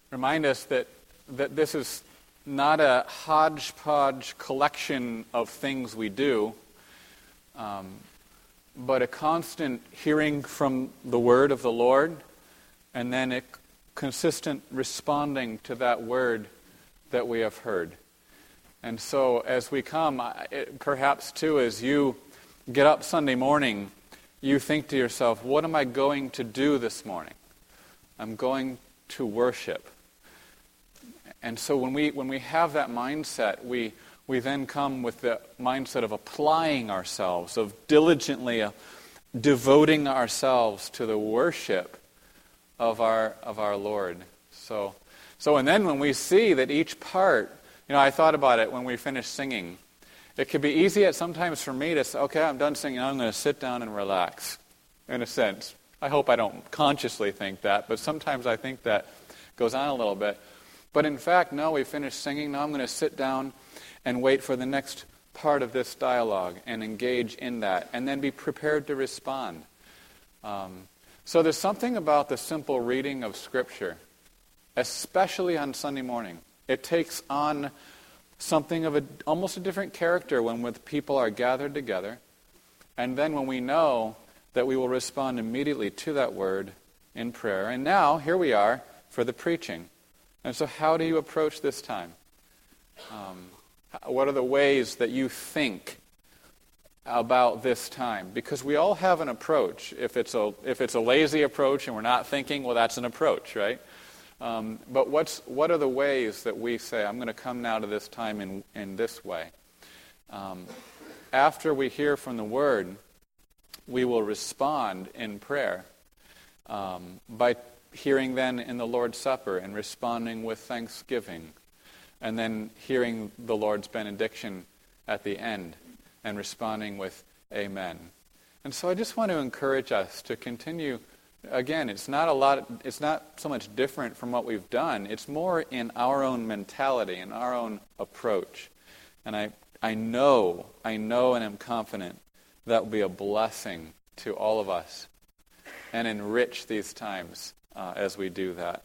remind us that this is not a hodgepodge collection of things we do, but a constant hearing from the word of the Lord, and then a consistent responding to that word that we have heard. And so as we come, perhaps too, as you get up Sunday morning, you think to yourself, what am I going to do this morning? I'm going to worship. And so when we have that mindset, we then come with the mindset of applying ourselves, of diligently devoting ourselves to the worship of our Lord. So and then when we see that each part, I thought about it when we finished singing. It could be easy sometimes for me to say, okay, I'm done singing, I'm going to sit down and relax, in a sense. I hope I don't consciously think that, but sometimes I think that goes on a little bit. But in fact, no, we finished singing, now I'm going to sit down and wait for the next part of this dialogue and engage in that, and then be prepared to respond. So there's something about the simple reading of Scripture, especially on Sunday morning. It takes on something of almost a different character when people are gathered together, and then when we know that we will respond immediately to that word in prayer. And now, here we are for the preaching. And so how do you approach this time? What are the ways that you think about this time? Because we all have an approach. If it's a lazy approach and we're not thinking, well, that's an approach, right? But what are the ways that we say, I'm going to come now to this time in this way? After we hear from the Word, we will respond in prayer by hearing then in the Lord's Supper and responding with thanksgiving, and then hearing the Lord's benediction at the end and responding with amen. And so I just want to encourage us to continue. Again, it's not so much different from what we've done. It's more in our own mentality, in our own approach. And I know and am confident that will be a blessing to all of us and enrich these times as we do that.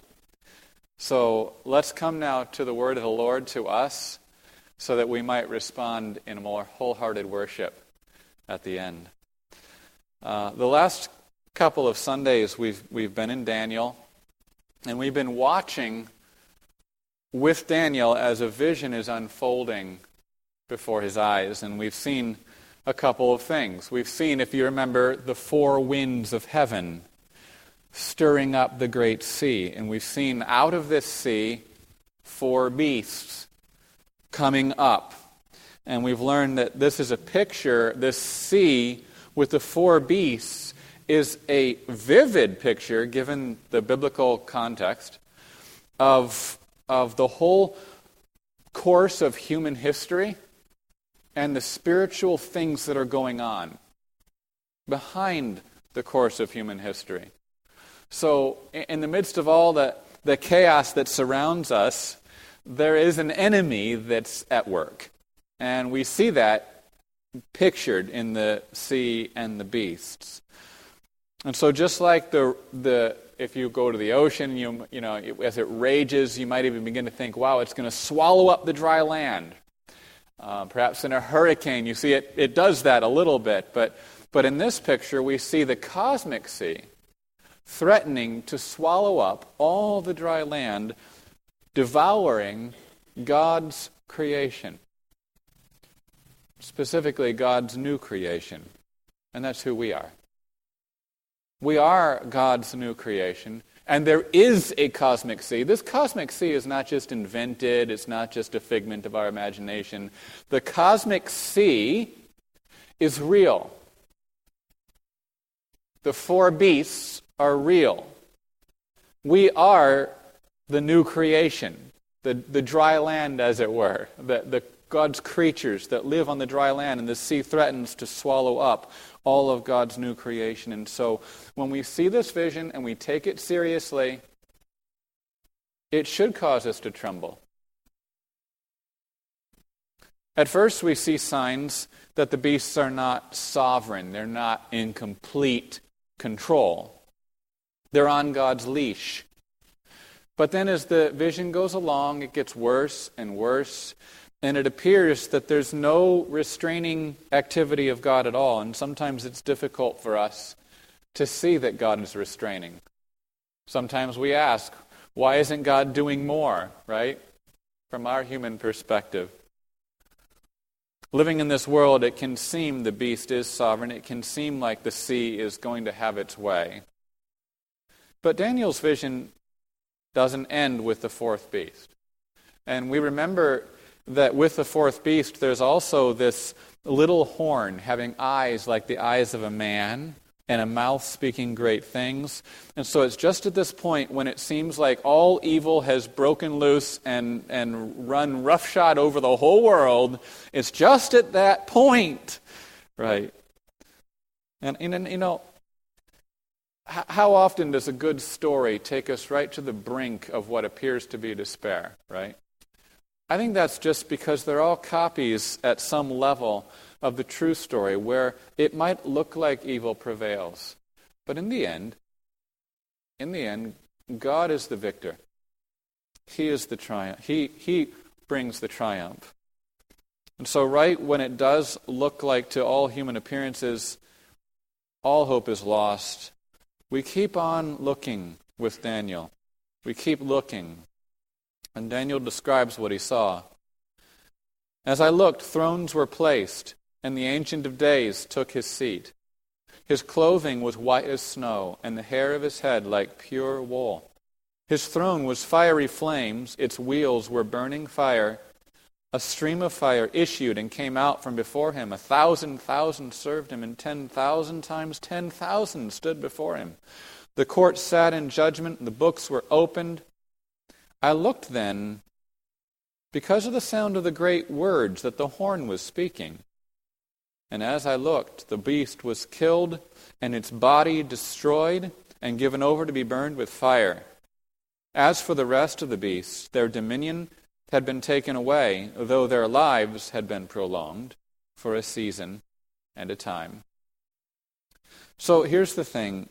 So let's come now to the word of the Lord to us so that we might respond in a more wholehearted worship at the end. The last couple of Sundays we've been in Daniel, and we've been watching with Daniel as a vision is unfolding before his eyes, and we've seen a couple of things. We've seen, if you remember, the four winds of heaven stirring up the great sea, and we've seen out of this sea four beasts coming up, and we've learned that this is a picture, this sea with the four beasts is a vivid picture, given the biblical context, of the whole course of human history and the spiritual things that are going on behind the course of human history. So in the midst of all the chaos that surrounds us, there is an enemy that's at work. And we see that pictured in the sea and the beasts. And so just like if you go to the ocean, you know, as it rages, you might even begin to think, wow, it's going to swallow up the dry land. Perhaps in a hurricane, you see it does that a little bit. But in this picture, we see the cosmic sea threatening to swallow up all the dry land, devouring God's creation. Specifically, God's new creation. And that's who we are. We are God's new creation, and there is a cosmic sea. This cosmic sea is not just invented, it's not just a figment of our imagination. The cosmic sea is real. The four beasts are real. We are the new creation, the dry land, as it were, the God's creatures that live on the dry land, and the sea threatens to swallow up all of God's new creation. And so when we see this vision and we take it seriously, it should cause us to tremble. At first, we see signs that the beasts are not sovereign. They're not in complete control. They're on God's leash. But then as the vision goes along, it gets worse and worse, and it appears that there's no restraining activity of God at all, and sometimes it's difficult for us to see that God is restraining. Sometimes we ask, why isn't God doing more, right? From our human perspective. Living in this world, it can seem the beast is sovereign. It can seem like the sea is going to have its way. But Daniel's vision doesn't end with the fourth beast. And we remember that with the fourth beast, there's also this little horn having eyes like the eyes of a man and a mouth speaking great things. And so it's just at this point when it seems like all evil has broken loose and run roughshod over the whole world. It's just at that point, right? And you know, how often does a good story take us right to the brink of what appears to be despair, right? I think that's just because they're all copies at some level of the true story where it might look like evil prevails. But in the end, God is the victor. He is the triumph. He brings the triumph. And so right when it does look like to all human appearances, all hope is lost, we keep on looking with Daniel. We keep looking. And Daniel describes what he saw. As I looked, thrones were placed, and the Ancient of Days took his seat. His clothing was white as snow, and the hair of his head like pure wool. His throne was fiery flames, its wheels were burning fire. A stream of fire issued and came out from before him. 1,000,000 served him, and 10,000 times 10,000 stood before him. The court sat in judgment, and the books were opened. I looked then, because of the sound of the great words that the horn was speaking. And as I looked, the beast was killed, and its body destroyed, and given over to be burned with fire. As for the rest of the beasts, their dominion had been taken away, though their lives had been prolonged for a season and a time. So here's the thing.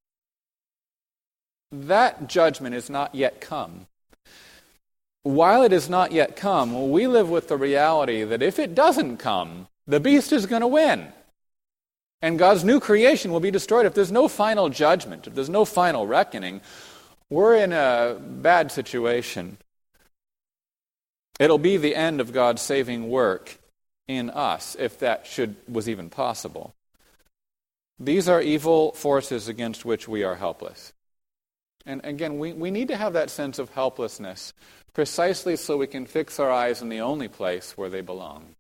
That judgment is not yet come. While it is not yet come, we live with the reality that if it doesn't come, the beast is going to win. And God's new creation will be destroyed. If there's no final judgment, if there's no final reckoning, we're in a bad situation. It'll be the end of God's saving work in us, if that was even possible. These are evil forces against which we are helpless. And again, we need to have that sense of helplessness precisely so we can fix our eyes in the only place where they belong.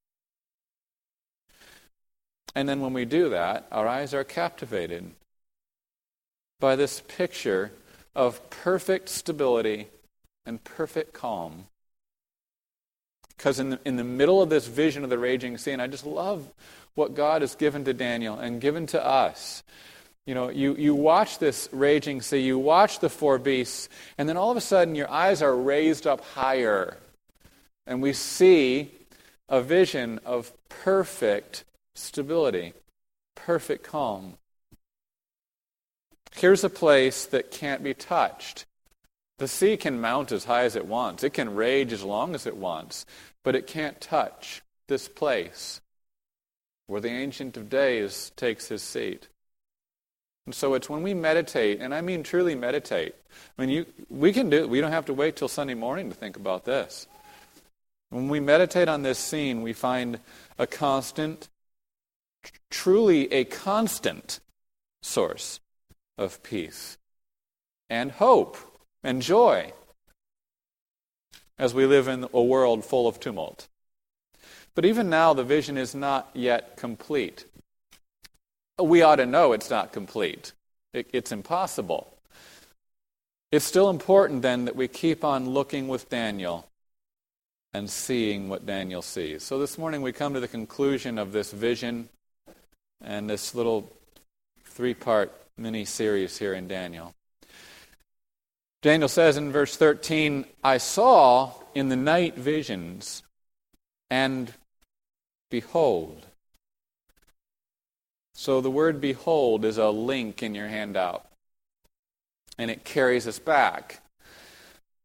And then when we do that, our eyes are captivated by this picture of perfect stability and perfect calm. Because in the middle of this vision of the raging sea, and I just love what God has given to Daniel and given to us. You know, you watch this raging sea, you watch the four beasts, and then all of a sudden your eyes are raised up higher. And we see a vision of perfect stability, perfect calm. Here's a place that can't be touched. The sea can mount as high as it wants. It can rage as long as it wants. But it can't touch this place where the Ancient of Days takes his seat. And so it's when we meditate, and I mean truly meditate. I mean, we can do it. We don't have to wait till Sunday morning to think about this. When we meditate on this scene, we find a constant, truly a constant source of peace and hope and joy as we live in a world full of tumult. But even now, the vision is not yet complete. We ought to know it's not complete. It's impossible. It's still important then that we keep on looking with Daniel and seeing what Daniel sees. So this morning we come to the conclusion of this vision and this little 3-part mini-series here in Daniel. Daniel says in verse 13, I saw in the night visions, and behold. So the word behold is a link in your handout, and it carries us back.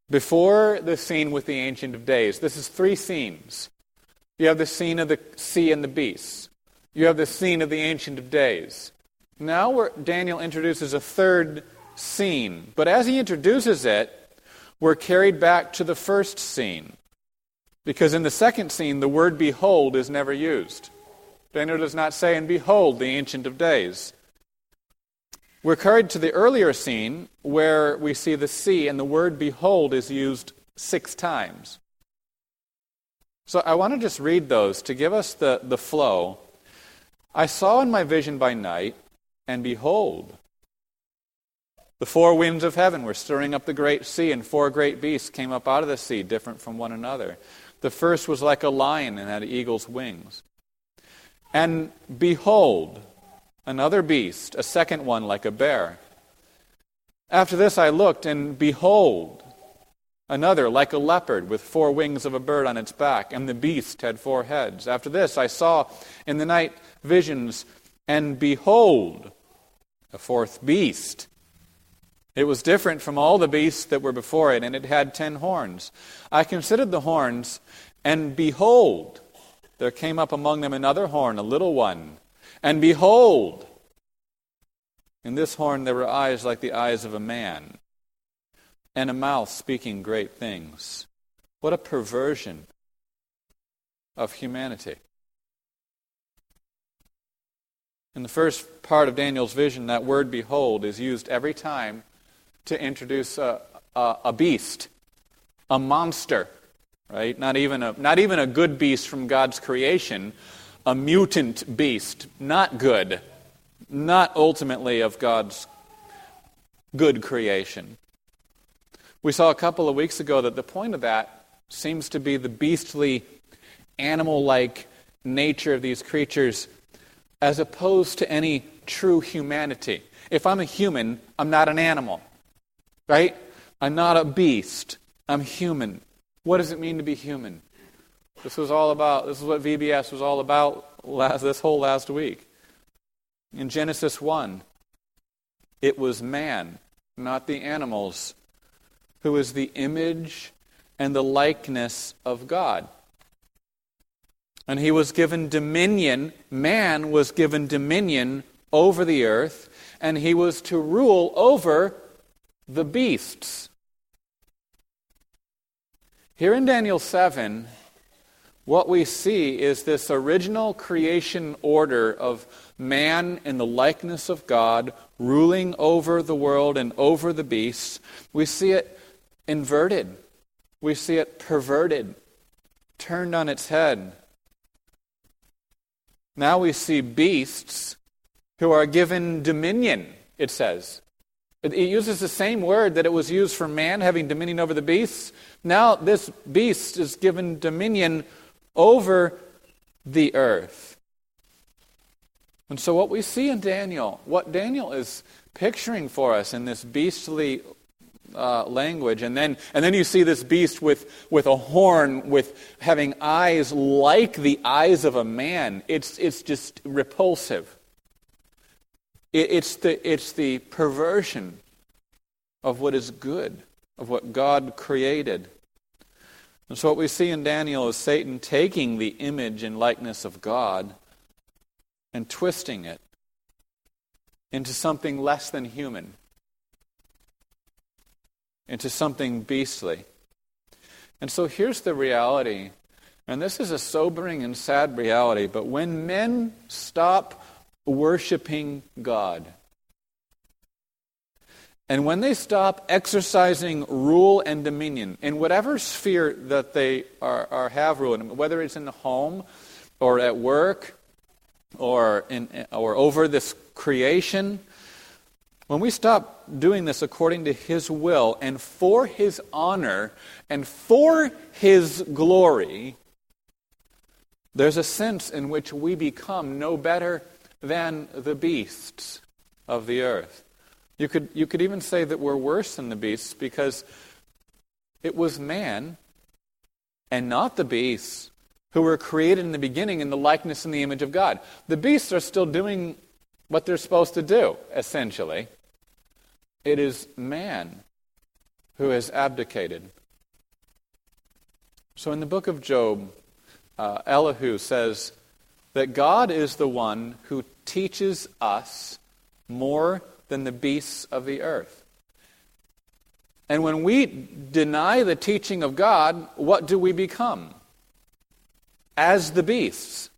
before the scene with the Ancient of Days. This is three scenes. You have the scene of the sea and the beasts. You have the scene of the Ancient of Days. Now Daniel introduces a third scene. But as he introduces it, we're carried back to the first scene. Because in the second scene, the word behold is never used. Daniel does not say, and behold, the Ancient of Days. We're carried to the earlier scene where we see the sea, and the word behold is used 6 times. So I want to just read those to give us the flow. I saw in my vision by night, and behold, the 4 winds of heaven were stirring up the great sea, and 4 great beasts came up out of the sea, different from one another. The first was like a lion and had eagle's wings. And behold, another beast, a second one like a bear. After this I looked, and behold, another like a leopard with 4 wings of a bird on its back, and the beast had 4 heads. After this I saw in the night visions, and behold, a 4th beast. It was different from all the beasts that were before it, and it had 10 horns. I considered the horns, and behold, there came up among them another horn, a little one. And behold, in this horn there were eyes like the eyes of a man, and a mouth speaking great things. What a perversion of humanity. In the first part of Daniel's vision, that word behold is used every time to introduce a beast, a monster, right? Not even a good beast from God's creation, a mutant beast, not good, not ultimately of God's good creation. We saw a couple of weeks ago that the point of that seems to be the beastly, animal-like nature of these creatures as opposed to any true humanity. If I'm a human, I'm not an animal. Right? I'm not a beast. I'm human. What does it mean to be human? This is what VBS was all about this whole last week. In Genesis 1, it was man, not the animals, who was the image and the likeness of God. And he was given dominion, man was given dominion over the earth, and he was to rule over the beasts. Here in Daniel 7, what we see is this original creation order of man in the likeness of God, ruling over the world and over the beasts. We see it inverted. We see it perverted, turned on its head. Now we see beasts who are given dominion, it says. It uses the same word that it was used for man having dominion over the beasts. Now this beast is given dominion over the earth. And so what we see in Daniel, what Daniel is picturing for us in this beastly language, and then you see this beast with a horn, with having eyes like the eyes of a man. It's just repulsive. It's the perversion of what is good, of what God created. And so what we see in Daniel is Satan taking the image and likeness of God and twisting it into something less than human, into something beastly. And so here's the reality, and this is a sobering and sad reality, but when men stop worshiping God, and when they stop exercising rule and dominion in whatever sphere that they have rule in, whether it's in the home or at work or over this creation, when we stop doing this according to His will and for His honor and for His glory, there's a sense in which we become no better than the beasts of the earth. You could even say that we're worse than the beasts because it was man and not the beasts who were created in the beginning in the likeness and the image of God. The beasts are still doing what they're supposed to do, essentially. It is man who has abdicated, So in the book of Job, Elihu says that God is the one who teaches us more than the beasts of the earth. And when we deny the teaching of God, what do we become? As the beasts.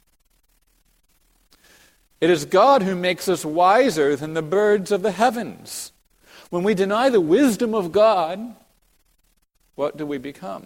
It is God who makes us wiser than the birds of the heavens. When we deny the wisdom of God, what do we become?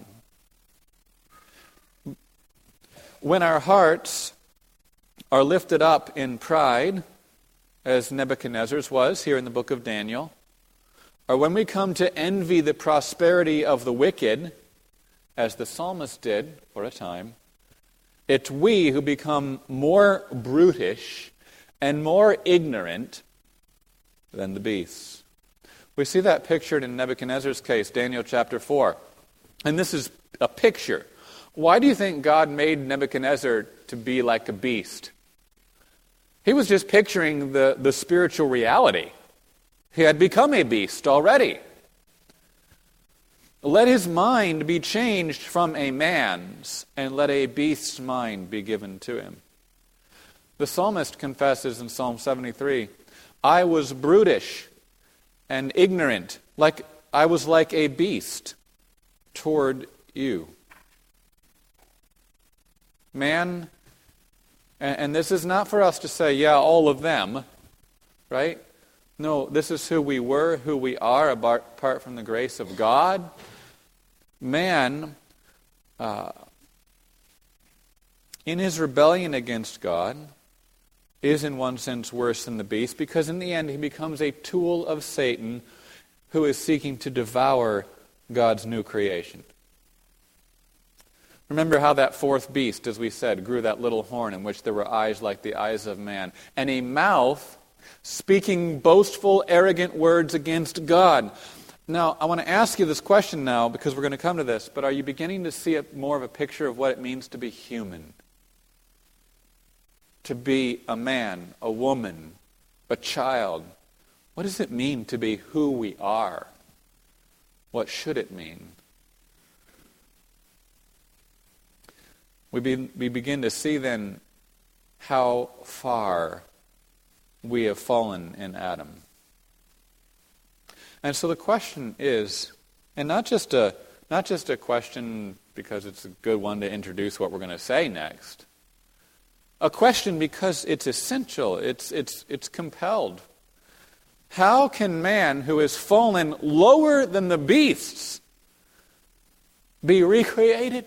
When our hearts are lifted up in pride, as Nebuchadnezzar's was here in the book of Daniel, or when we come to envy the prosperity of the wicked, as the psalmist did for a time, it's we who become more brutish and more ignorant than the beasts. We see that pictured in Nebuchadnezzar's case, Daniel chapter 4. And this is a picture. Why do you think God made Nebuchadnezzar to be like a beast? He was just picturing the spiritual reality. He had become a beast already. Let his mind be changed from a man's, and let a beast's mind be given to him. The psalmist confesses in Psalm 73, I was brutish and ignorant, like I was like a beast toward you. Man, and this is not for us to say, yeah, all of them, right? No, this is who we were, who we are, apart from the grace of God. Man, in his rebellion against God, is in one sense worse than the beast, because in the end he becomes a tool of Satan who is seeking to devour God's new creation. Remember how that fourth beast, as we said, grew that little horn in which there were eyes like the eyes of man, and a mouth speaking boastful, arrogant words against God. Now, I want to ask you this question now, because we're going to come to this, but are you beginning to see more of a picture of what it means to be human? To be a man, a woman, a child. What does it mean to be who we are? What should it mean? We begin to see then how far we have fallen in Adam. And so the question is, and not just a question because it's a good one to introduce what we're going to say next. A question because it's essential, it's compelled. How can man who has fallen lower than the beasts be recreated?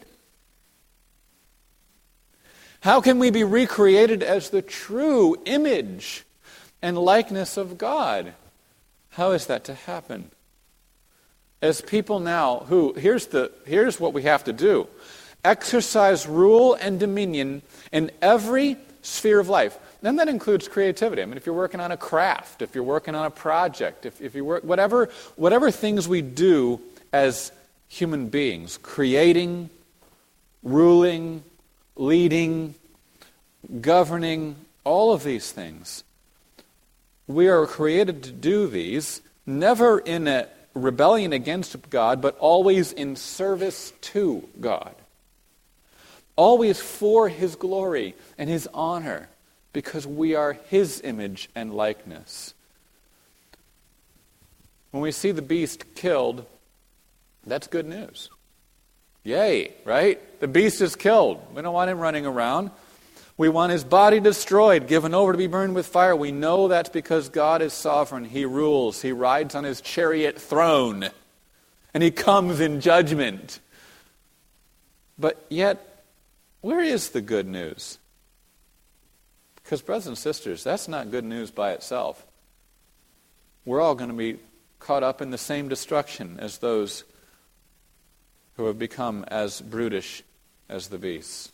How can we be recreated as the true image and likeness of God? How is that to happen? As people now who, here's what we have to do. Exercise rule and dominion in every sphere of life. And that includes creativity. I mean, if you're working on a craft, if you're working on a project, if you work, whatever things we do as human beings, creating, ruling, leading, governing, all of these things. We are created to do these, never in a rebellion against God, but always in service to God. Always for His glory and His honor, because we are His image and likeness. When we see the beast killed, that's good news. Yay, right? The beast is killed. We don't want him running around. We want his body destroyed, given over to be burned with fire. We know that's because God is sovereign. He rules. He rides on his chariot throne. And he comes in judgment. But yet, where is the good news? Because, brothers and sisters, that's not good news by itself. We're all going to be caught up in the same destruction as those who have become as brutish as the beasts.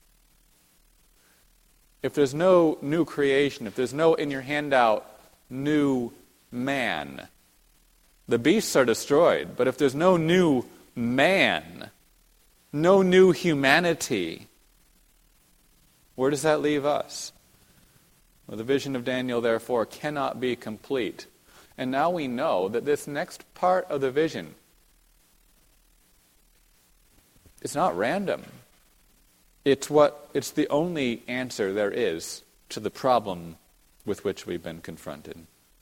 If there's no new creation, if there's no in your handout new man, the beasts are destroyed. But if there's no new man, no new humanity, where does that leave us? Well, the vision of Daniel, therefore, cannot be complete. And now we know that this next part of the vision It's not random. It's the only answer there is to the problem with which we've been confronted.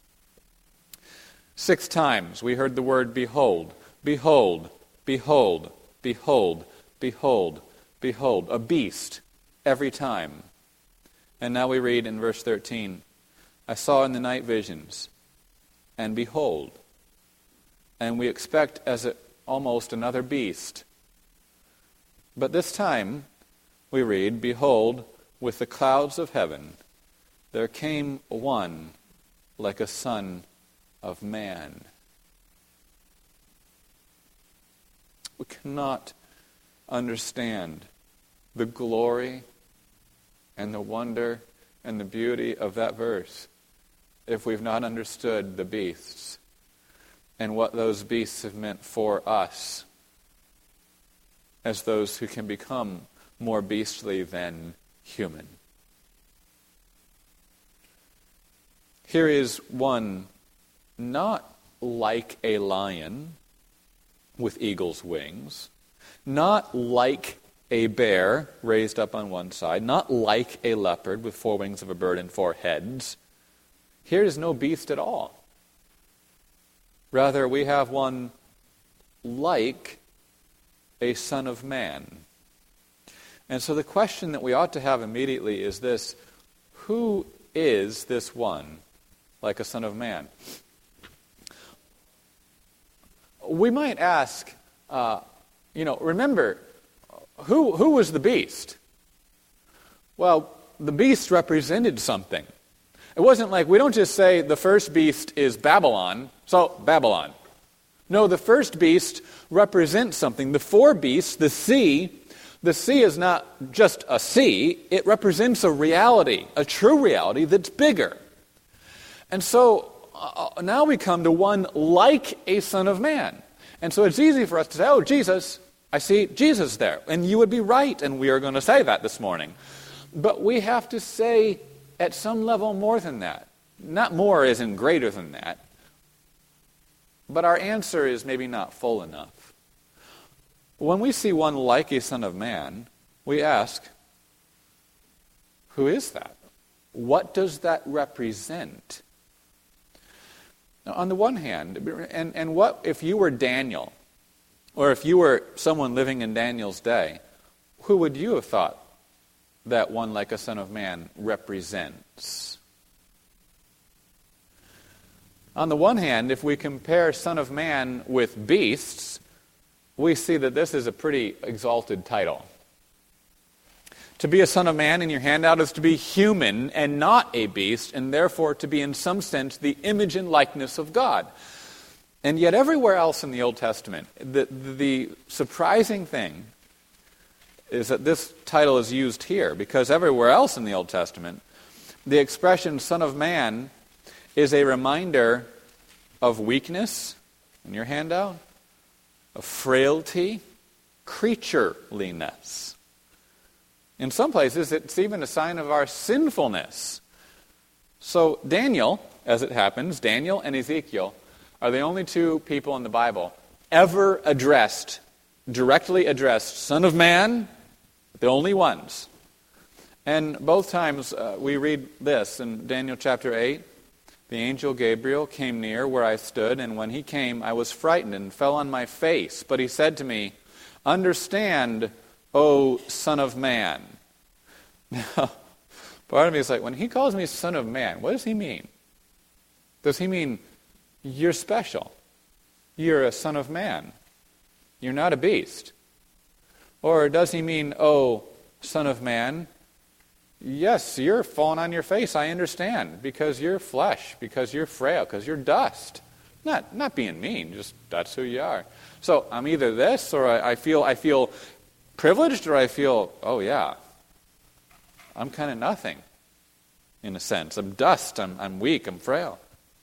6 times we heard the word behold, behold, behold, behold, behold, behold, a beast every time. And now we read in verse 13, I saw in the night visions, and behold. And we expect almost another beast. But this time we read, behold, with the clouds of heaven, there came one like a son of man. We cannot understand the glory and the wonder and the beauty of that verse if we've not understood the beasts and what those beasts have meant for us as those who can become more beastly than human. Here is one not like a lion with eagle's wings, not like a bear raised up on one side, not like a leopard with 4 wings of a bird and 4 heads. Here is no beast at all. Rather, we have one like a son of man. And so the question that we ought to have immediately is this: who is this one like a son of man? We might ask, remember, who was the beast? Well, the beast represented something. It wasn't like we don't just say the first beast is Babylon, so Babylon. No, the first beast represents something. The 4 beasts, the sea is not just a sea, it represents a reality, a true reality that's bigger. And so now we come to one like a son of man. And so it's easy for us to say, oh, Jesus, I see Jesus there. And you would be right, and we are going to say that this morning. But we have to say at some level more than that. Not more as in greater than that. But our answer is maybe not full enough. When we see one like a son of man, we ask, who is that? What does that represent? Now, on the one hand, and what if you were Daniel, or if you were someone living in Daniel's day, who would you have thought that one like a son of man represents? On the one hand, if we compare son of man with beasts, we see that this is a pretty exalted title. To be a son of man in your handout is to be human and not a beast, and therefore to be in some sense the image and likeness of God. And yet everywhere else in the Old Testament, the surprising thing is that this title is used here, because everywhere else in the Old Testament, the expression son of man is a reminder of weakness, in your handout, of frailty, creatureliness. In some places, it's even a sign of our sinfulness. So Daniel, as it happens, Daniel and Ezekiel are the only 2 people in the Bible ever directly addressed son of man, the only ones. And both times we read this in Daniel chapter 8. The angel Gabriel came near where I stood, and when he came, I was frightened and fell on my face. But he said to me, understand, O son of man. Now, part of me is like, when he calls me son of man, what does he mean? Does he mean you're special? You're a son of man. You're not a beast. Or does he mean, oh, son of man, yes, you're falling on your face, I understand, because you're flesh, because you're frail, because you're dust. Not being mean, just that's who you are. So I'm either this, or I feel privileged, or I feel, oh yeah, I'm kind of nothing, in a sense. I'm dust, I'm weak, I'm frail.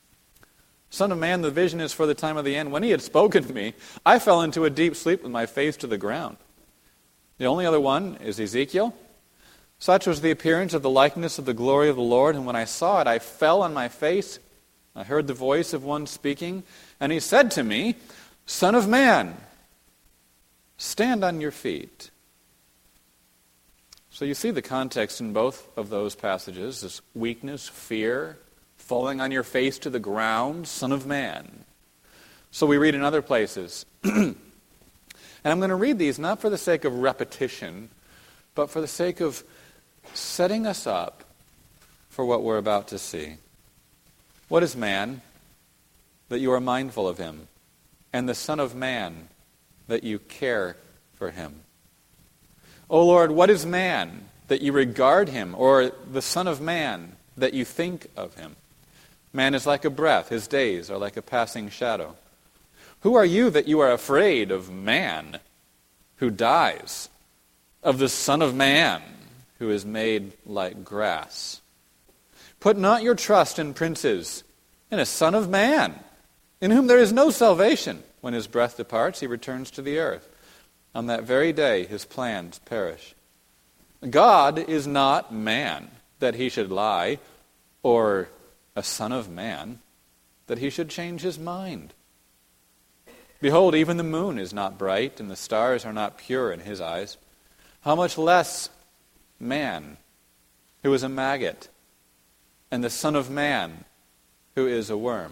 Son of man, the vision is for the time of the end. When he had spoken to me, I fell into a deep sleep with my face to the ground. The only other one is Ezekiel. Such was the appearance of the likeness of the glory of the Lord, and when I saw it, I fell on my face. I heard the voice of one speaking, and he said to me, Son of man, stand on your feet. So you see the context in both of those passages, this weakness, fear, falling on your face to the ground, Son of Man. So we read in other places. And I'm going to read these not for the sake of repetition, but for the sake of setting us up for what we're about to see. What is man, that you are mindful of him, and the Son of Man, that you care for him? O Lord, what is man, that you regard him, or the Son of Man, that you think of him? Man is like a breath, his days are like a passing shadow. Who are you that you are afraid of man, who dies, of the Son of Man, who is made like grass? Put not your trust in princes, in a Son of Man, in whom there is no salvation. When his breath departs, he returns to the earth. On that very day, his plans perish. God is not man, that he should lie, or a Son of Man, that he should change his mind. Behold, even the moon is not bright, and the stars are not pure in his eyes. How much less man, who is a maggot, and the Son of Man, who is a worm.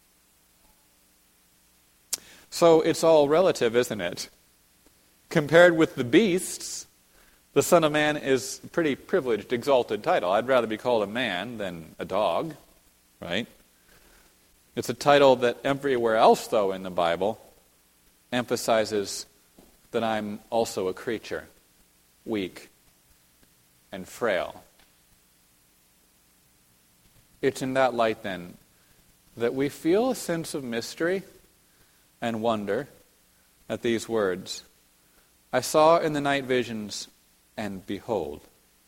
So it's all relative, isn't it? Compared with the beasts, the Son of Man is a pretty privileged, exalted title. I'd rather be called a man than a dog, right? It's a title that everywhere else, though, in the Bible emphasizes that I'm also a creature, weak and frail. It's in that light, then, that we feel a sense of mystery and wonder at these words. I saw in the night visions, and behold,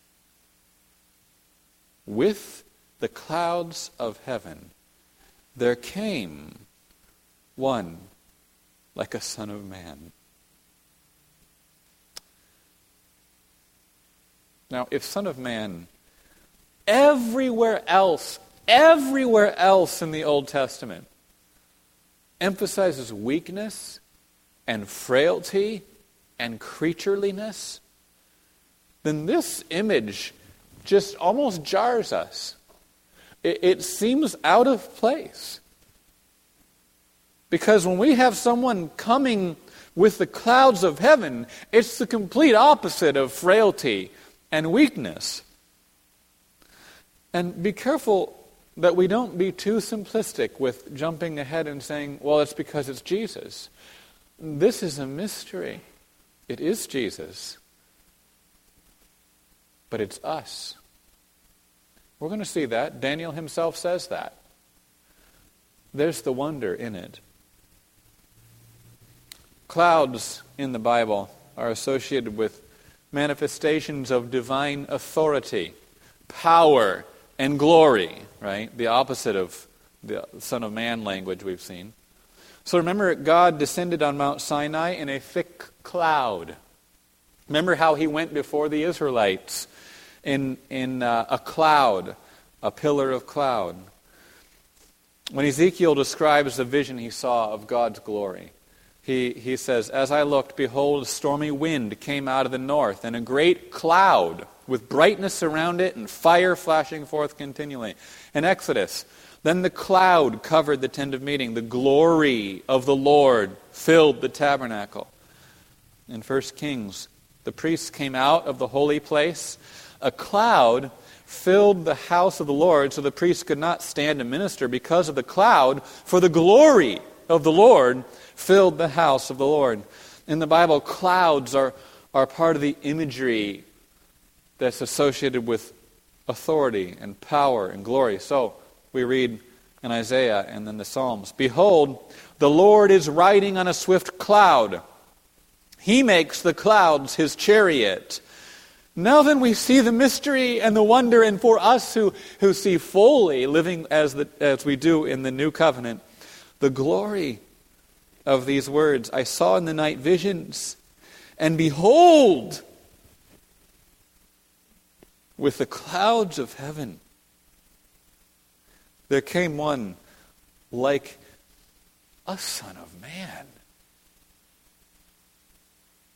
with the clouds of heaven, there came one like a Son of Man. Now, if Son of Man, everywhere else in the Old Testament emphasizes weakness and frailty and creatureliness, then this image just almost jars us. It seems out of place. Because when we have someone coming with the clouds of heaven, it's the complete opposite of frailty and weakness. And be careful that we don't be too simplistic with jumping ahead and saying, well, it's because it's Jesus. This is a mystery. It is Jesus. But it's us. We're going to see that. Daniel himself says that. There's the wonder in it. Clouds in the Bible are associated with manifestations of divine authority, power, and glory, right? The opposite of the Son of Man language we've seen. So remember, God descended on Mount Sinai in a thick cloud. Remember how he went before the Israelites in a cloud, a pillar of cloud. When Ezekiel describes the vision he saw of God's glory, he says, as I looked, behold, a stormy wind came out of the north, and a great cloud with brightness around it and fire flashing forth continually. In Exodus, then the cloud covered the tent of meeting. The glory of the Lord filled the tabernacle. In 1 Kings, the priests came out of the holy place. A cloud filled the house of the Lord, so the priests could not stand and minister because of the cloud, for the glory of the Lord filled the house of the Lord. In the Bible, clouds are part of the imagery that's associated with authority and power and glory. So we read in Isaiah and then the Psalms, behold, the Lord is riding on a swift cloud. He makes the clouds his chariot. Now then we see the mystery and the wonder, and for us who see fully, living as we do in the new covenant, the glory of these words. I saw in the night visions, and behold, with the clouds of heaven, there came one like a Son of Man.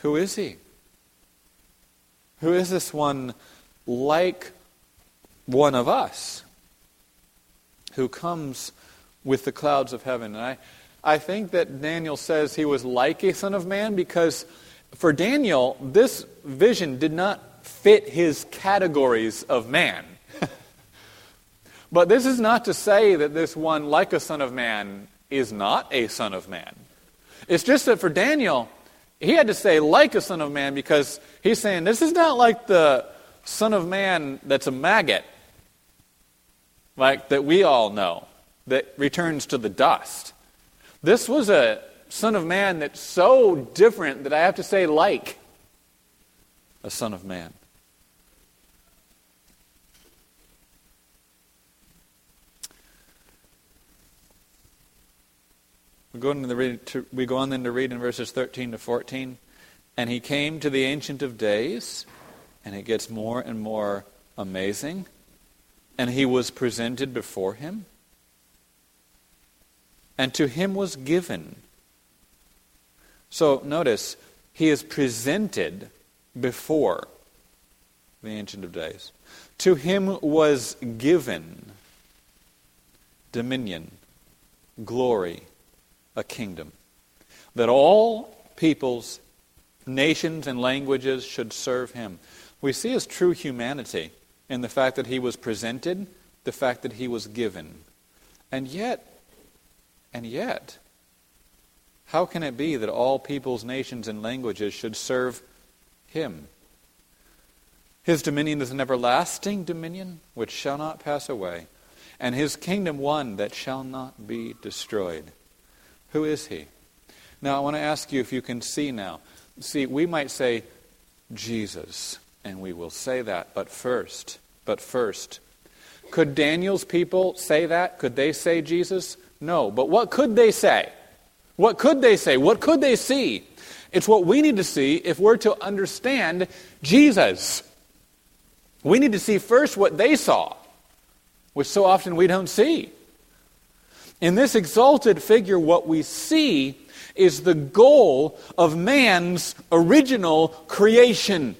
Who is he? Who is this one like one of us who comes with the clouds of heaven? And I think that Daniel says he was like a son of man because for Daniel, this vision did not fit his categories of man. But this is not to say that this one like a son of man is not a son of man. It's just that for Daniel, he had to say like a son of man because he's saying this is not like the son of man that's a maggot, like that we all know, that returns to the dust. This was a son of man that's so different that I have to say like a son of man. We go on then to read in verses 13 to 14. And he came to the Ancient of Days, and it gets more and more amazing. And he was presented before him. And to him was given. So notice, he is presented before the Ancient of Days. To him was given dominion, glory, a kingdom, that all peoples, nations, and languages should serve him. We see his true humanity in the fact that he was presented, the fact that he was given. And yet, how can it be that all peoples, nations, and languages should serve him? His dominion is an everlasting dominion which shall not pass away, and his kingdom one that shall not be destroyed. Who is he? Now, I want to ask you if you can see now. See, we might say Jesus, and we will say that, but first, could Daniel's people say that? Could they say Jesus? No, but what could they say? What could they say? What could they see? It's what we need to see if we're to understand Jesus. We need to see first what they saw, which so often we don't see. In this exalted figure, what we see is the goal of man's original creation.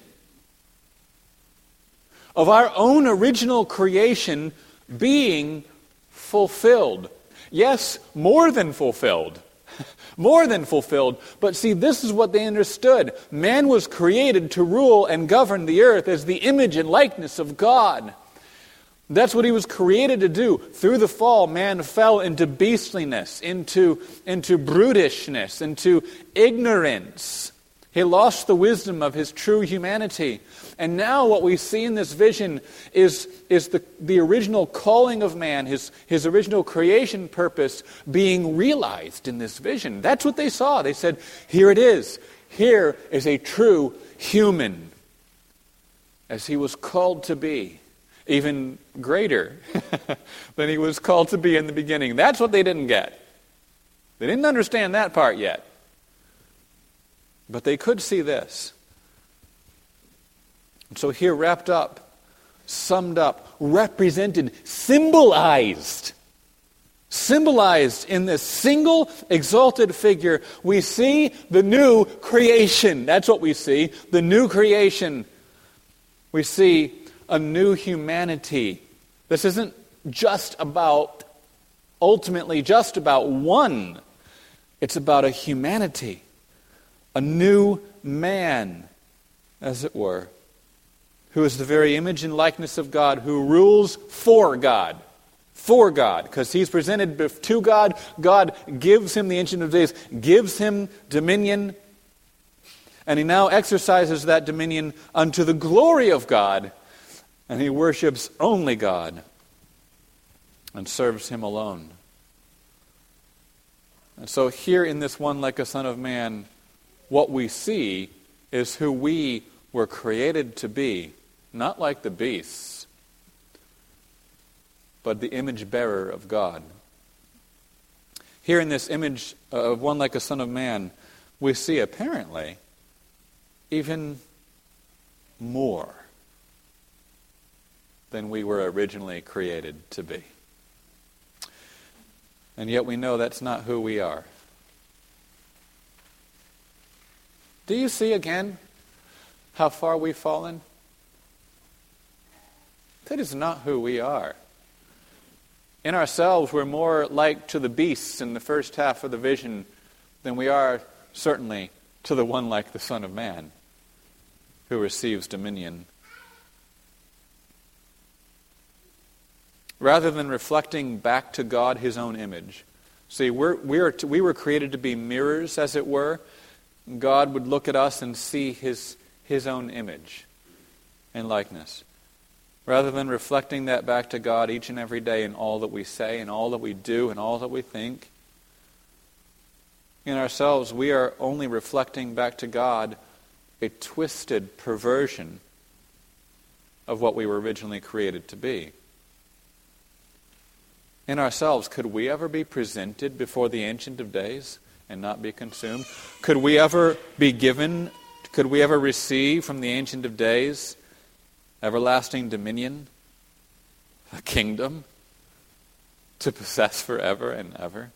Of our own original creation being fulfilled. Yes, more than fulfilled. More than fulfilled. But see, this is what they understood. Man was created to rule and govern the earth as the image and likeness of God. That's what he was created to do. Through the fall, man fell into beastliness, into brutishness, into ignorance. He lost the wisdom of his true humanity. And now what we see in this vision is the original calling of man, his original creation purpose being realized in this vision. That's what they saw. They said, here it is. Here is a true human, as he was called to be. Even greater than he was called to be in the beginning. That's what they didn't get. They didn't understand that part yet. But they could see this. And so here, wrapped up, summed up, represented, symbolized in this single exalted figure, we see the new creation. That's what we see, the new creation. We see a new humanity. This isn't ultimately just about one. It's about a humanity. A new man, as it were, who is the very image and likeness of God, who rules for God. For God. Because he's presented to God. God gives him the Ancient of Days, gives him dominion. And he now exercises that dominion unto the glory of God. And he worships only God and serves him alone. And so here in this one like a son of man, what we see is who we were created to be, not like the beasts, but the image bearer of God. Here in this image of one like a son of man, we see apparently even more than we were originally created to be. And yet we know that's not who we are. Do you see again how far we've fallen? That is not who we are. In ourselves, we're more like to the beasts in the first half of the vision than we are, certainly, to the one like the Son of Man, who receives dominion. Rather than reflecting back to God His own image. See, we were created to be mirrors, as it were. God would look at us and see His own image and likeness. Rather than reflecting that back to God each and every day in all that we say and all that we do and all that we think, in ourselves we are only reflecting back to God a twisted perversion of what we were originally created to be. In ourselves, could we ever be presented before the Ancient of Days and not be consumed? Could we ever be given, could we ever receive from the Ancient of Days everlasting dominion, a kingdom to possess forever and ever?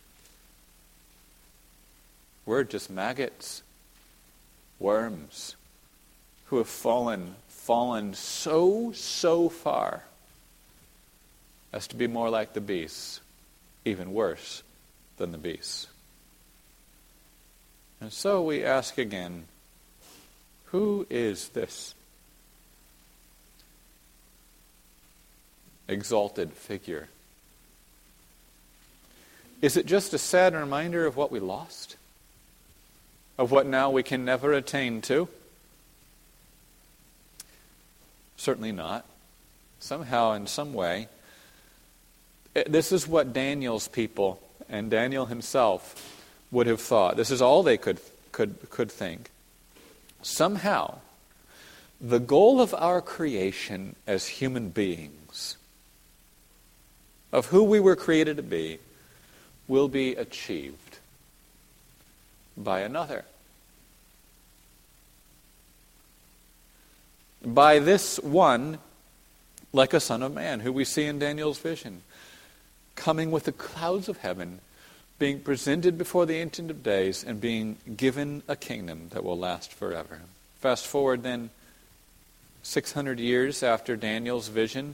We're just maggots, worms, who have fallen so far as to be more like the beasts, even worse than the beasts. And so we ask again, who is this exalted figure? Is it just a sad reminder of what we lost? Of what now we can never attain to? Certainly not. Somehow, in some way, this is what Daniel's people and Daniel himself would have thought. This is all they could think. Somehow, the goal of our creation as human beings, of who we were created to be, will be achieved by another. By this one, like a son of man, who we see in Daniel's vision, coming with the clouds of heaven, being presented before the Ancient of Days, and being given a kingdom that will last forever. Fast forward then 600 years after Daniel's vision,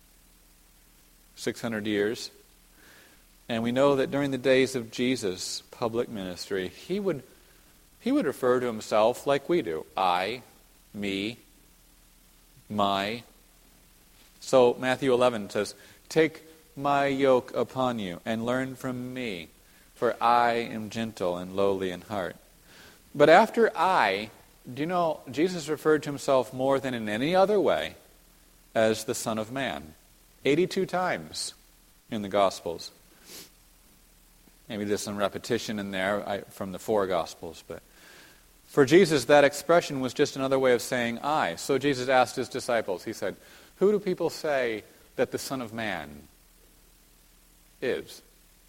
600 years, and we know that during the days of Jesus' public ministry, he would refer to himself like we do. I, me, my. So Matthew 11 says, "Take my yoke upon you and learn from me, for I am gentle and lowly in heart." But after I, do you know, Jesus referred to himself more than in any other way as the Son of Man. 82 times in the Gospels. Maybe there's some repetition in there from the 4 Gospels, but for Jesus, that expression was just another way of saying I. So Jesus asked his disciples, he said, "Who do people say that the Son of Man is?"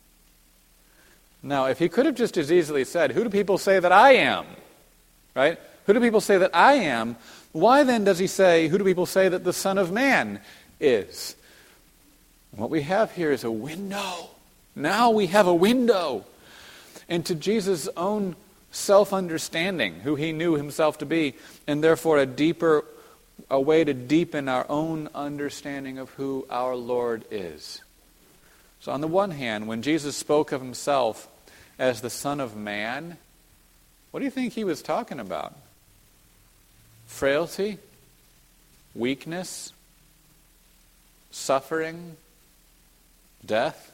Now, if he could have just as easily said, "Who do people say that I am?" Right? Who do people say that I am? Why then does he say, "Who do people say that the Son of Man is?" And what we have here is a window. Now we have a window into Jesus' own self-understanding, who he knew himself to be, and therefore a way to deepen our own understanding of who our Lord is. So on the one hand, when Jesus spoke of himself as the Son of Man, what do you think he was talking about? Frailty? Weakness? Suffering? Death?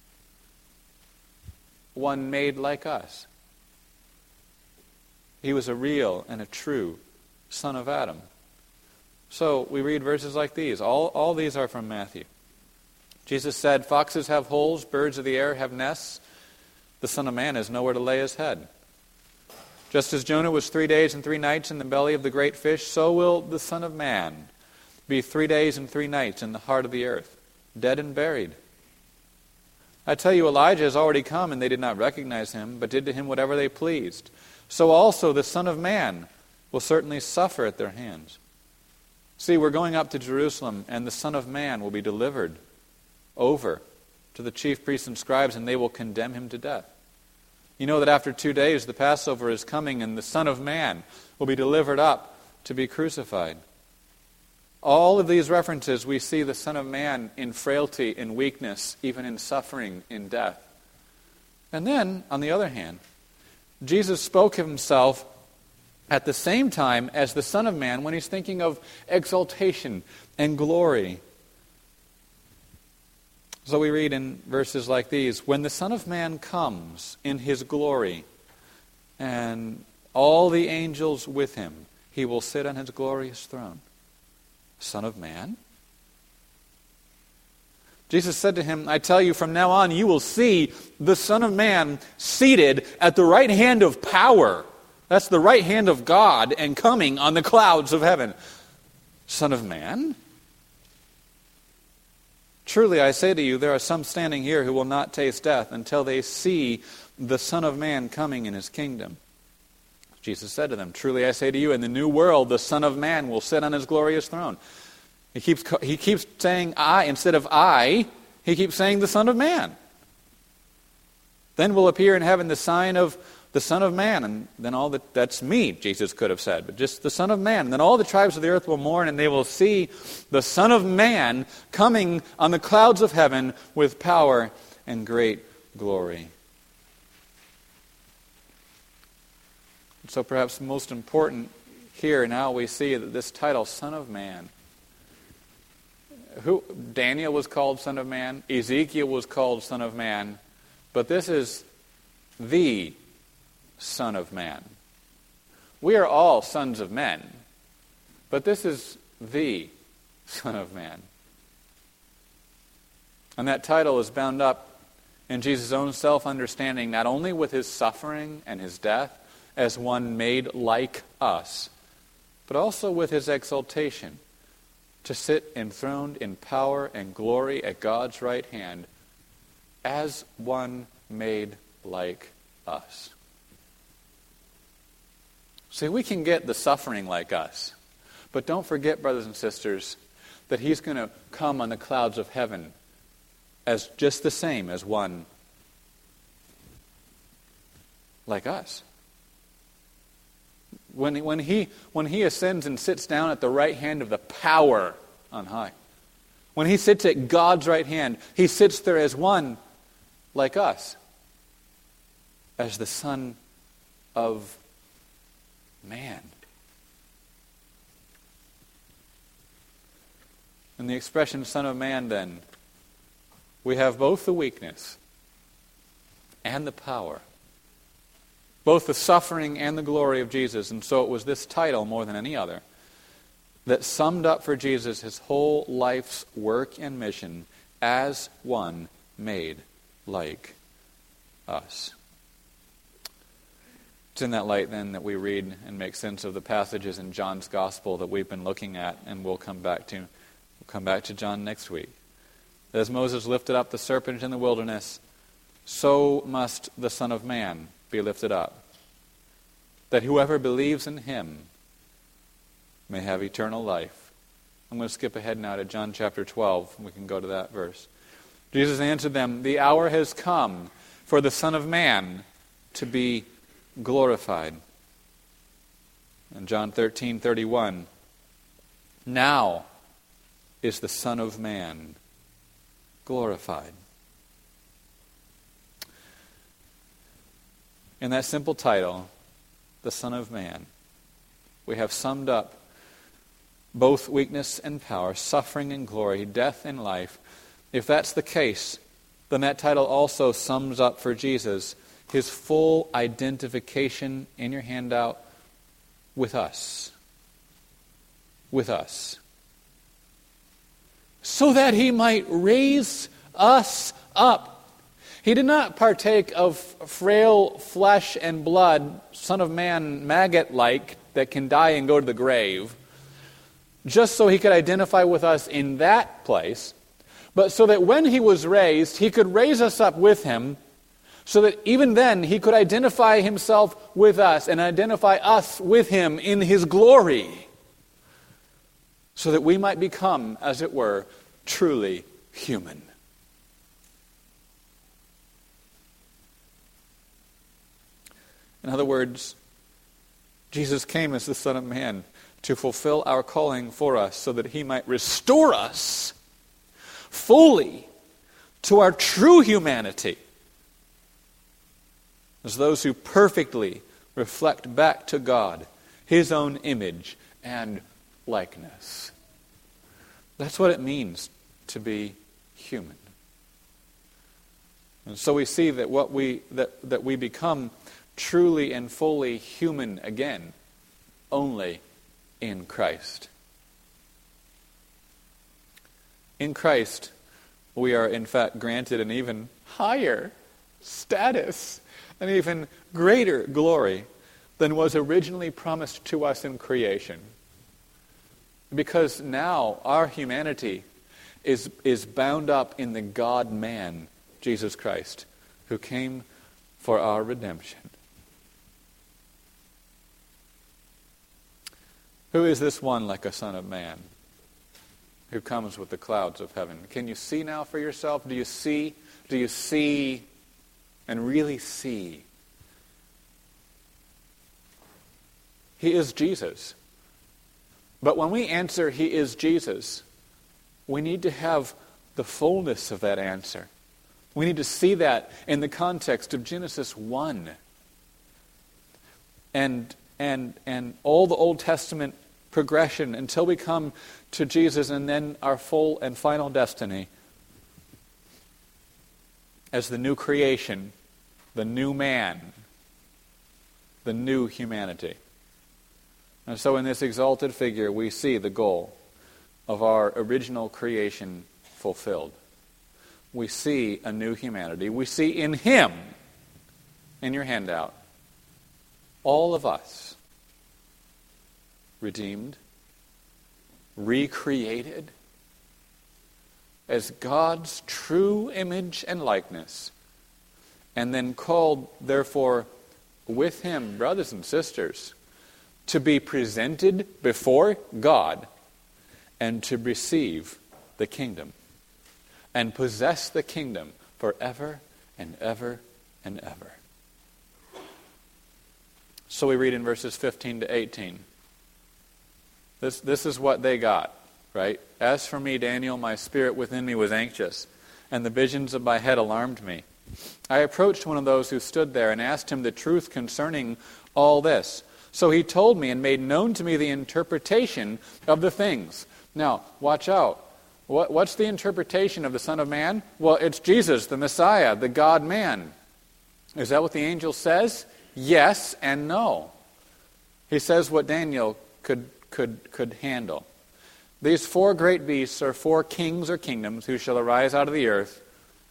One made like us. He was a real and a true son of Adam. So we read verses like these. All these are from Matthew. Jesus said, "Foxes have holes, birds of the air have nests. The Son of Man has nowhere to lay his head. Just as Jonah was 3 days and 3 nights in the belly of the great fish, so will the Son of Man be 3 days and 3 nights in the heart of the earth, dead and buried. I tell you, Elijah has already come, and they did not recognize him, but did to him whatever they pleased. So also the Son of Man will certainly suffer at their hands. See, we're going up to Jerusalem, and the Son of Man will be delivered over to the chief priests and scribes, and they will condemn him to death. You know that after 2 days the Passover is coming and the Son of Man will be delivered up to be crucified. All of these references, we see the Son of Man in frailty, in weakness, even in suffering, in death. And then, on the other hand, Jesus spoke of himself at the same time as the Son of Man when he's thinking of exaltation and glory. So we read in verses like these, when the Son of Man comes in his glory and all the angels with him, he will sit on his glorious throne. Son of Man? Jesus said to him, I tell you, from now on you will see the Son of Man seated at the right hand of power. That's the right hand of God and coming on the clouds of heaven. Son of Man? Truly I say to you, there are some standing here who will not taste death until they see the Son of Man coming in his kingdom. Jesus said to them, truly I say to you, in the new world the Son of Man will sit on his glorious throne. He keeps saying I instead of I. He keeps saying the Son of Man. Then will appear in heaven the sign of the Son of Man. And then that's me, Jesus could have said, but just the Son of Man. And then all the tribes of the earth will mourn, and they will see the Son of Man coming on the clouds of heaven with power and great glory. So perhaps most important here now we see that this title, Son of Man. Daniel was called Son of Man, Ezekiel was called Son of Man, but this is the Son of Man. We are all sons of men, but this is the Son of Man. And that title is bound up in Jesus' own self-understanding, not only with his suffering and his death, as one made like us, but also with his exaltation, to sit enthroned in power and glory at God's right hand as one made like us. See, we can get the suffering like us, but don't forget, brothers and sisters, that he's going to come on the clouds of heaven as just the same as one like us. When he ascends and sits down at the right hand of the power on high, when he sits at God's right hand, he sits there as one like us, as the Son of Man. In the expression Son of Man, then, we have both the weakness and the power, both the suffering and the glory of Jesus. And so it was this title, more than any other, that summed up for Jesus his whole life's work and mission as one made like us. It's in that light, then, that we read and make sense of the passages in John's Gospel that we've been looking at, and we'll come back to John next week. As Moses lifted up the serpent in the wilderness, so must the Son of Man be lifted up, that whoever believes in him may have eternal life. I'm going to skip ahead now to John chapter 12. We can go to that verse. Jesus answered them, the hour has come for the Son of Man to be glorified. In John 13:31, now is the Son of Man glorified. In that simple title, the Son of Man, we have summed up both weakness and power, suffering and glory, death and life. If that's the case, then that title also sums up for Jesus his full identification in your handout with us. With us. So that he might raise us up. He did not partake of frail flesh and blood, Son of Man, maggot-like, that can die and go to the grave, just so he could identify with us in that place, but so that when he was raised, he could raise us up with him, so that even then he could identify himself with us and identify us with him in his glory, so that we might become, as it were, truly human. In other words, Jesus came as the Son of Man to fulfill our calling for us so that he might restore us fully to our true humanity as those who perfectly reflect back to God his own image and likeness. That's what it means to be human. And so we see that that we become truly and fully human again only in Christ. In Christ, we are in fact granted an even higher status, an even greater glory than was originally promised to us in creation. Because now our humanity is bound up in the God-man, Jesus Christ, who came for our redemption. Who is this one like a son of man who comes with the clouds of heaven? Can you see now for yourself? Do you see? Do you see and really see? He is Jesus. But when we answer, He is Jesus, we need to have the fullness of that answer. We need to see that in the context of Genesis 1. And all the Old Testament progression until we come to Jesus and then our full and final destiny as the new creation, the new man, the new humanity. And so in this exalted figure, we see the goal of our original creation fulfilled. We see a new humanity. We see in Him, in your handout, all of us redeemed, recreated as God's true image and likeness, and then called, therefore, with Him, brothers and sisters, to be presented before God and to receive the kingdom and possess the kingdom forever and ever and ever. So we read in verses 15 to 18. This is what they got, right? As for me, Daniel, my spirit within me was anxious, and the visions of my head alarmed me. I approached one of those who stood there and asked him the truth concerning all this. So he told me and made known to me the interpretation of the things. Now, watch out. What's the interpretation of the Son of Man? Well, it's Jesus, the Messiah, the God-man. Is that what the angel says? Yes and no. He says what Daniel could handle. These four great beasts are four kings or kingdoms who shall arise out of the earth.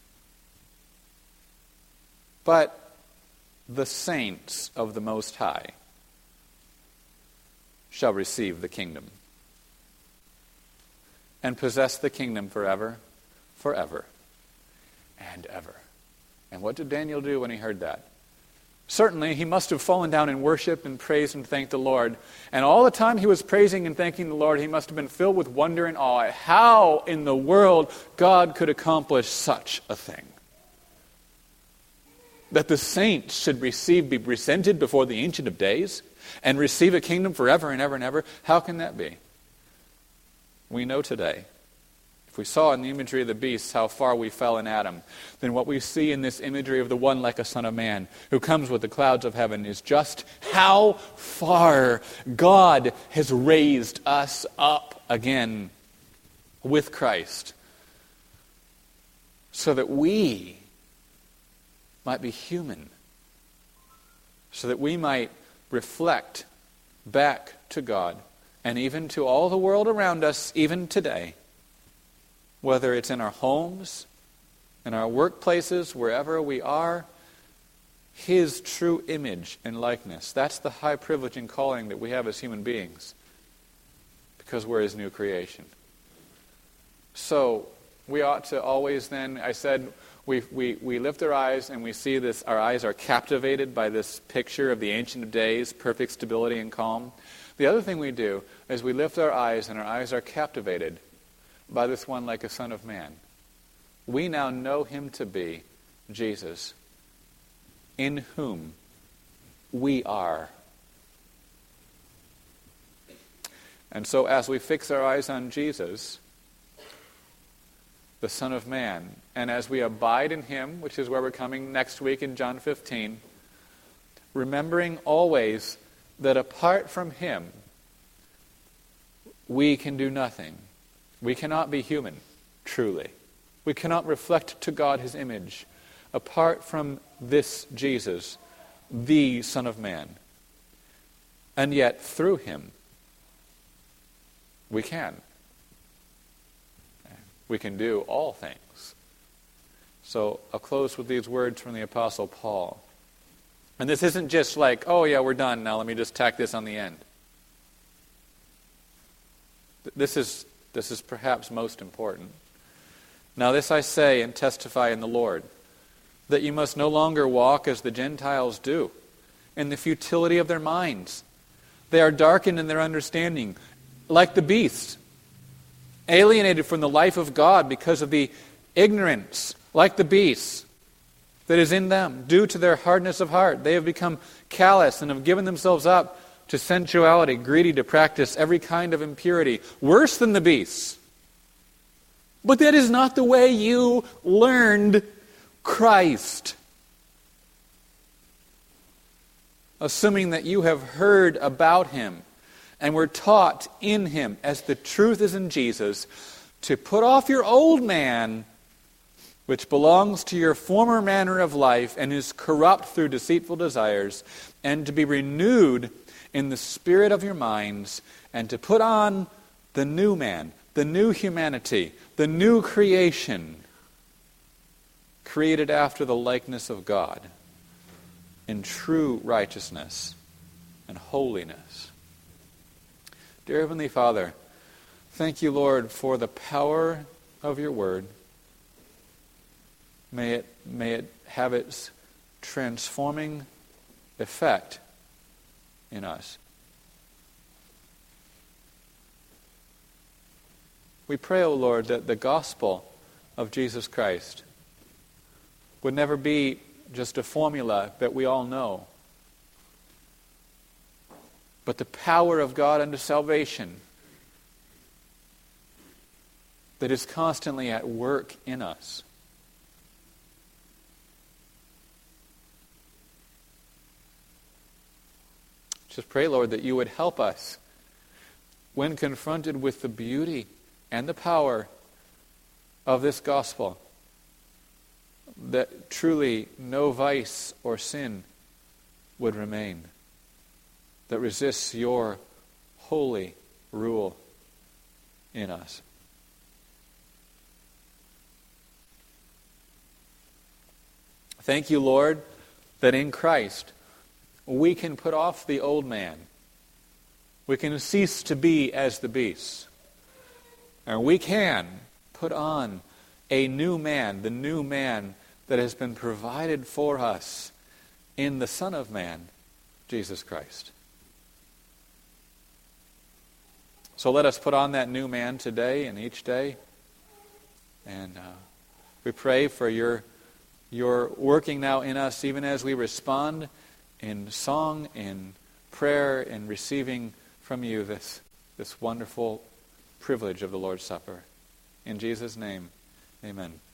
But the saints of the Most High shall receive the kingdom and possess the kingdom forever, forever, and ever. And what did Daniel do when he heard that? Certainly, he must have fallen down in worship and praised and thanked the Lord. And all the time he was praising and thanking the Lord, he must have been filled with wonder and awe at how in the world God could accomplish such a thing. That the saints should be presented before the Ancient of Days and receive a kingdom forever and ever and ever. How can that be? We know today, if we saw in the imagery of the beasts how far we fell in Adam, then what we see in this imagery of the one like a son of man who comes with the clouds of heaven is just how far God has raised us up again with Christ so that we might be human, so that we might reflect back to God and even to all the world around us, even today, whether it's in our homes, in our workplaces, wherever we are, His true image and likeness. That's the high privilege and calling that we have as human beings, because we're His new creation. So we ought to always then, I said, we lift our eyes and we see this, our eyes are captivated by this picture of the Ancient of Days, perfect stability and calm. The other thing we do is we lift our eyes and our eyes are captivated by this one like a son of man. We now know Him to be Jesus, in whom we are. And so as we fix our eyes on Jesus, the Son of Man, and as we abide in him, which is where we're coming next week in John 15, remembering always that apart from him, we can do nothing. We cannot be human, truly. We cannot reflect to God his image apart from this Jesus, the Son of Man. And yet, through him, we can. We can do all things. So I'll close with these words from the Apostle Paul. And this isn't just like, oh yeah, we're done, now let me just tack this on the end. This is perhaps most important. Now this I say and testify in the Lord, that you must no longer walk as the Gentiles do, in the futility of their minds. They are darkened in their understanding, like the beasts, alienated from the life of God because of the ignorance, like the beasts, that is in them, due to their hardness of heart. They have become callous and have given themselves up to sensuality, greedy to practice every kind of impurity, worse than the beasts. But that is not the way you learned Christ. Assuming that you have heard about him and were taught in him, as the truth is in Jesus, to put off your old man, which belongs to your former manner of life and is corrupt through deceitful desires, and to be renewed in the spirit of your minds, and to put on the new man, the new humanity, the new creation, created after the likeness of God, in true righteousness and holiness. Dear Heavenly Father, thank you, Lord, for the power of your word. May it have its transforming effect in us. We pray, O Lord, that the gospel of Jesus Christ would never be just a formula that we all know, but the power of God unto salvation that is constantly at work in us. Just pray, Lord, that you would help us when confronted with the beauty and the power of this gospel, that truly no vice or sin would remain that resists your holy rule in us. Thank you, Lord, that in Christ we can put off the old man. We can cease to be as the beasts. And we can put on a new man, the new man that has been provided for us in the Son of Man, Jesus Christ. So let us put on that new man today and each day. And we pray for your working now in us, even as we respond in song, in prayer, in receiving from you this wonderful privilege of the Lord's Supper. In Jesus' name, amen.